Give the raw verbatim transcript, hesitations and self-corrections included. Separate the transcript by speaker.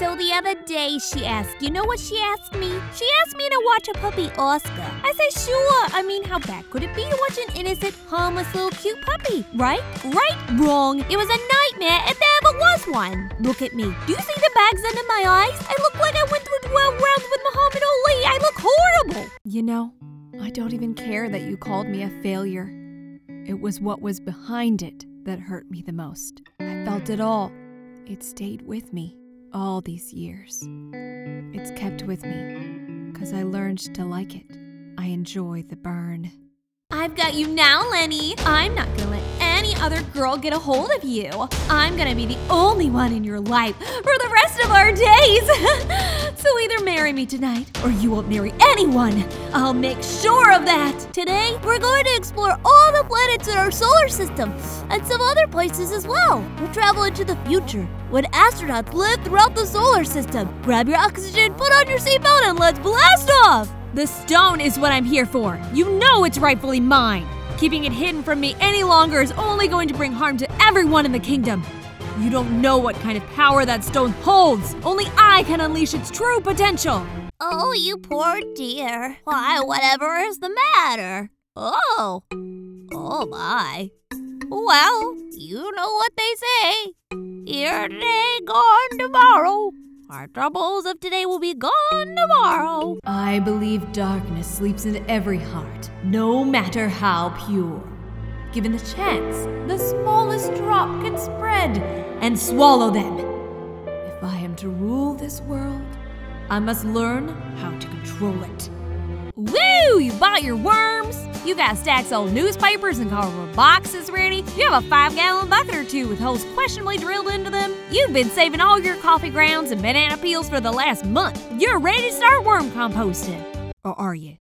Speaker 1: So the other day she asked, you know what she asked me? She asked me to watch a puppy Oscar. I said, sure. I mean, how bad could it be to watch an innocent, harmless little cute puppy? Right? Right? Wrong. It was a nightmare if there ever was one. Look at me. Do you see the bags under my eyes? I look like I went through twelve rounds with Muhammad Ali. I look horrible.
Speaker 2: You know, I don't even care that you called me a failure. It was what was behind it that hurt me the most. I felt it all. It stayed with me all these years. It's kept with me because I learned to like it. I enjoy the burn.
Speaker 1: I've got you now, Lenny. I'm not gonna let any other girl get a hold of you. I'm gonna be the only one in your life for the rest of our days. So either marry me tonight or you won't marry anyone. I'll make sure of that. Today, we're going to explore all the planets in our solar system and some other places as well. We'll travel into the future when astronauts live throughout the solar system. Grab your oxygen, put on your seatbelt, and let's blast off!
Speaker 2: The stone is what I'm here for. You know it's rightfully mine. Keeping it hidden from me any longer is only going to bring harm to everyone in the kingdom. You don't know what kind of power that stone holds. Only I can unleash its true potential.
Speaker 1: Oh, you poor dear. Why, whatever is the matter? Oh. Oh, my. Well, you know what they say. Here today, gone tomorrow. Our troubles of today will be gone tomorrow.
Speaker 2: I believe darkness sleeps in every heart, no matter how pure. Given the chance, the smallest drop can spread and swallow them. If I am to rule this world, I must learn how to control it.
Speaker 1: Woo! You bought your worms? You got stacks of newspapers and cardboard boxes ready? You have a five-gallon bucket or two with holes questionably drilled into them? You've been saving all your coffee grounds and banana peels for the last month. You're ready to start worm composting. Or are you?